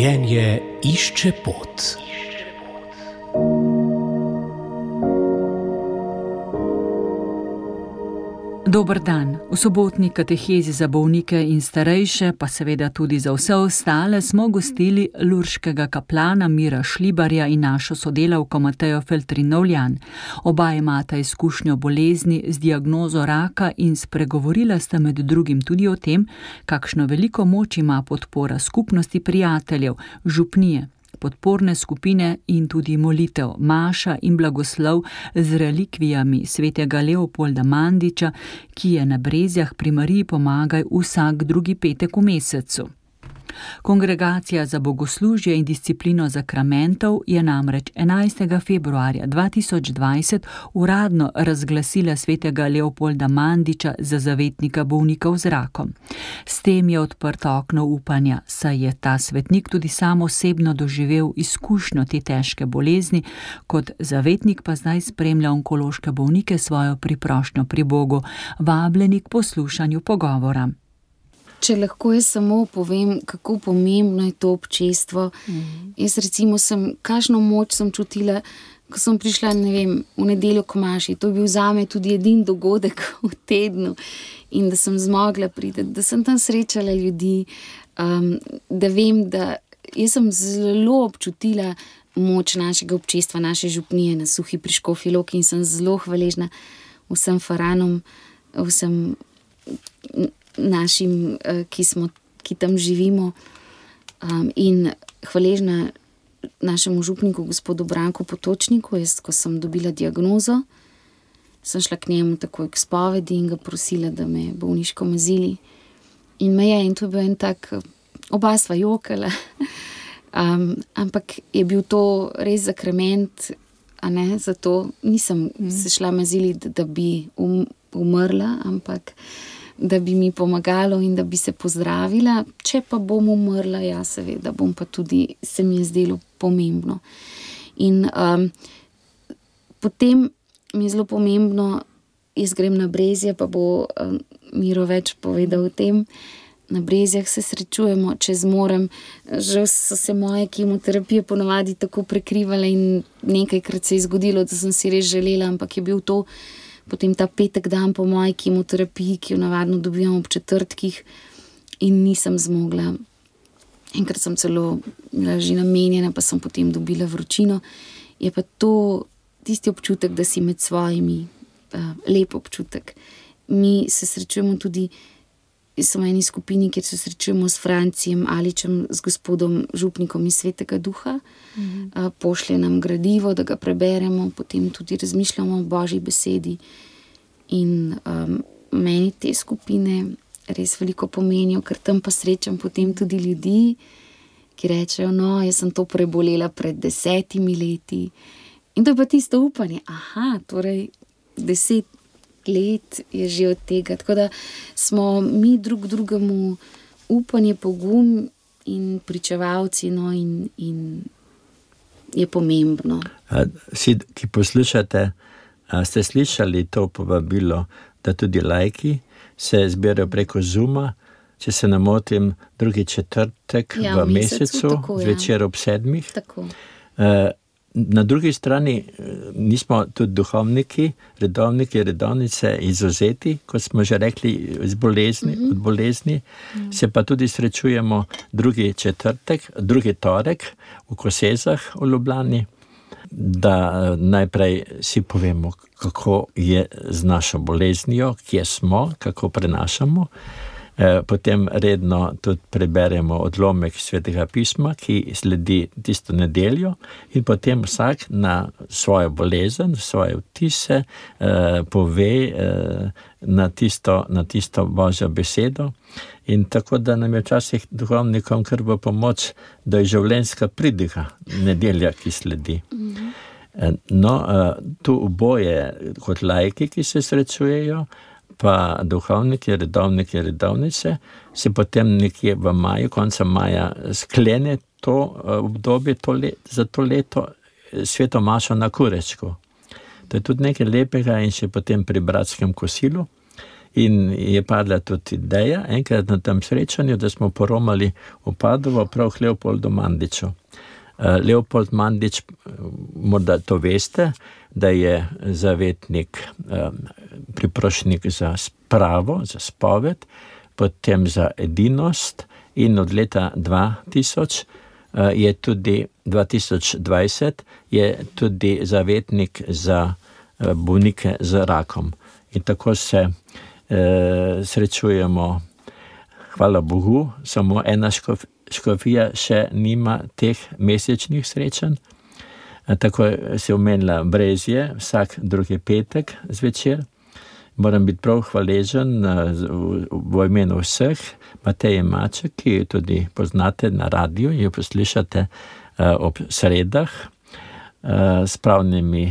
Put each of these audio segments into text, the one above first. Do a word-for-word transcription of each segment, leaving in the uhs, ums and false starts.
Življenje išče pot. Dober dan. V sobotni katehezi za bolnike in starejše, pa seveda tudi za vse ostale, smo gostili lurškega kaplana Mira Šlibarja in našo sodelavko Matejo Feltrin-Novljan. Oba imata izkušnjo bolezni z diagnozo raka in spregovorila sta med drugim tudi o tem, kakšno veliko moč ima podpora skupnosti prijateljev, župnije, podporne skupine in tudi molitev, maša in blagoslov z relikvijami svetega Leopolda Mandiča, ki je na Brezjah pri Mariji Pomagaj vsak drugi petek v mesecu. Kongregacija za bogoslužje in disciplino zakramentov je namreč enajstega februarja dva tisoč dvajset uradno razglasila svetega Leopolda Mandiča za zavetnika bolnikov z rakom. S tem je odprto okno upanja, saj je ta svetnik tudi sam osebno doživel izkušnjo te težke bolezni, kot zavetnik pa zdaj spremlja onkološke bolnike svojo priprošnjo pri Bogu, vabljeni k poslušanju pogovora. Če lahko jaz samo povem, kako pomembno je to občestvo. Mm. Jaz recimo sem, kakšno moč sem čutila, ko sem prišla, ne vem, v nedeljo k maši. To je bil zame tudi edini dogodek v tednu in da sem zmogla priti, da sem tam srečala ljudi, um, da vem, da jaz sem zelo občutila moč našega občestva, naše župnije na Suhi pri Škofji Loki in sem zelo hvaležna vsem faranom, vsem našim, ki smo, ki tam živimo, um, in hvaležna našemu župniku, gospodu Branku Potočniku. Jaz, ko sem dobila diagnozo, sem šla k njemu takoj k spovedi in ga prosila, da me bolniško mazili. In me je, in to je bil en tak, oba sva jokala, um, ampak je bil to res zakrament, a ne, zato nisem mm. se šla mazili, da, da bi um, umrla, ampak da bi mi pomagalo in da bi se pozdravila. Če pa bom umrla, ja, seveda, bom pa tudi, se mi je zdelo pomembno. In um, potem mi je zelo pomembno, jaz grem na Brezje, pa bo um, Miro več povedal o tem. Na Brezjah se srečujemo, če zmorem. Žal so se moje kemoterapije ponavadi tako prekrivale in nekajkrat se je zgodilo, da sem si res želela, ampak je bil to potem ta petek dan po moji kemoterapiji, ki jo navadno dobivamo ob četrtkih, in nisem zmogla. Enkrat sem celo bila že namenjena, pa sem potem dobila vročino. Je pa to tisti občutek, da si med svojimi, uh, lep občutek. Mi se srečujemo tudi, smo eni skupini, kjer se srečujemo s Francijem Aličem, z gospodom župnikom iz Svetega Duha. Mm-hmm. Uh, pošlje nam gradivo, da ga preberemo, potem tudi razmišljamo o Božji besedi. In um, meni te skupine res veliko pomenijo, ker tam pa srečam potem tudi ljudi, ki rečejo, no, jaz sem to prebolela pred desetimi leti. In to je pa tisto upanje. Aha, torej deset let je že od tega. Tako da smo mi drug drugemu upanje, pogum in pričevalci, no, in, in je pomembno. A, vsi, ki poslušate, a ste slišali to povabilo, da tudi laiki se zbirajo preko Zooma, če se ne motim, drugi četrtek ja, v mesecu, mesecu tako, zvečer ja. ob sedmih. Tako. A, Na drugi strani nismo tudi duhovniki, redovniki, redovnice izvzeti, kot smo že rekli, z bolezni, mm-hmm. od bolezni. Mm-hmm. Se pa tudi srečujemo drugi četrtek, drugi torek v Kosezah v Ljubljani, da najprej si povemo, kako je z našo boleznijo, kje smo, kako prenašamo. Potem redno tudi preberemo odlomek Svetega pisma, ki sledi tisto nedeljo, in potem vsak na svojo bolezen, svoje vtise eh, pove eh, na, tisto, na tisto Božjo besedo. In tako, da nam je včasih duhovnikom kar v pomoč, da je življenjska pridiga nedelja, ki sledi. Mm-hmm. No, tu oboje kot laiki, ki se srečujejo, pa duhovniki, redovniki, redovnice, se potem nekje v maju, konca maja sklene to obdobje to let, za to leto sveto mašo na Kurečku. To je tudi nekaj lepega in še potem pri bratskem kosilu. In je padla tudi ideja, enkrat na tem srečanju, da smo poromali v Padovo prav k Leopoldu Mandiču. Leopold Mandič, morda to veste, da je zavetnik, priprošnik za spravo, za spoved, potem za edinost in od leta dva tisoč je tudi dva tisoč dvajset je tudi zavetnik za bolnike z rakom. In tako se eh, srečujemo, hvala Bogu, samo ena škof, škofija še nima teh mesečnih srečanj. Tako se omenila Brezje, vsak drugi petek zvečer. Moram biti prav hvaležen v, v imenu vseh, Mateje Maček, ki jo tudi poznate na radiju, jo poslušate uh, ob sredah uh, s pravnimi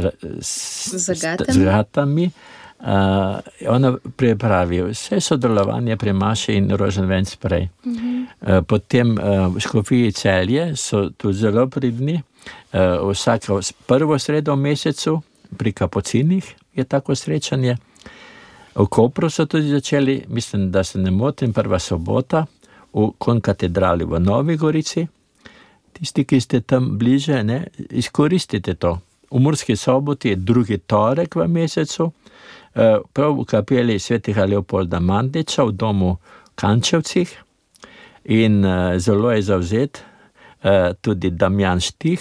zagatami. Uh, ona pripravi vse sodelovanje pri Maši in Roženvenc prej. Mm-hmm. Uh, potem uh, v Škofiji Celje so tu zelo pridni. Uh, vsako prvo sredo v mesecu pri Kapucinih je tako srečanje. V Kopru so tudi začeli, mislim, da se ne motim, prva sobota v konkatedrali v Novi Gorici. Tisti, ki ste tam bliže, ne, izkoristite to. V Murski Soboti je drugi torek v mesecu, prav v kapeli svetega Leopolda Mandiča v domu Kančevcih in zelo je zavzet tudi Damjan Štih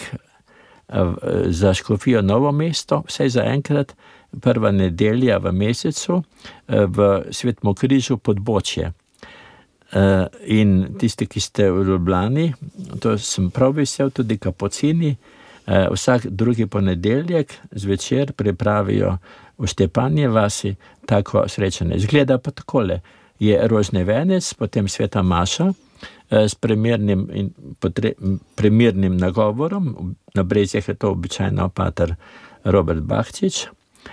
za škofijo Novo mesto, vsaj za enkrat, prva nedelja v mesecu v Svetem križu Podbočje. In tisti, ki ste v Ljubljani, to sem prav vesel, tudi Kapucini, vsak drugi ponedeljek zvečer pripravijo v Štepanje vasi tako srečanje. Izgleda pa takole, je rožnevenec, potem sveta maša s primernim, in potre, primernim nagovorom, na Brezjah je to običajno pater Robert Bahčič,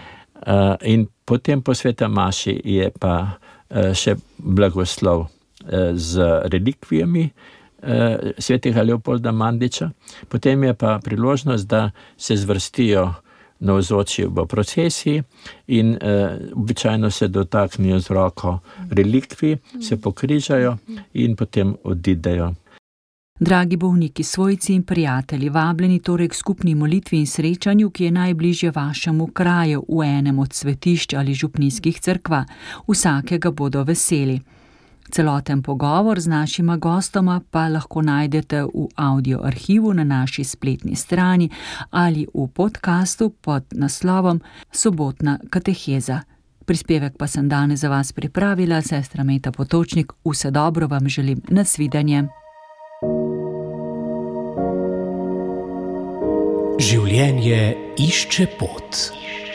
in potem po sveta maši je pa še blagoslov z relikvijami svetega Leopolda Mandiča, potem je pa priložnost, da se zvrstijo navzoči v procesiji in uh, običajno se dotaknijo z roko relikvij, se pokrižajo in potem odidejo. Dragi bolniki, svojci in prijatelji, vabljeni torej k skupni molitvi in srečanju, ki je najbližje vašemu kraju v enem od svetišč ali župnijskih cerkva. Vsakega bodo veseli. Celoten pogovor z našima gostoma pa lahko najdete v audio arhivu na naši spletni strani ali v podcastu pod naslovom Sobotna kateheza. Prispevek pa sem danes za vas pripravila, sestra Meta Potočnik. Vse dobro vam želim, nasvidenje. Življenje išče pot.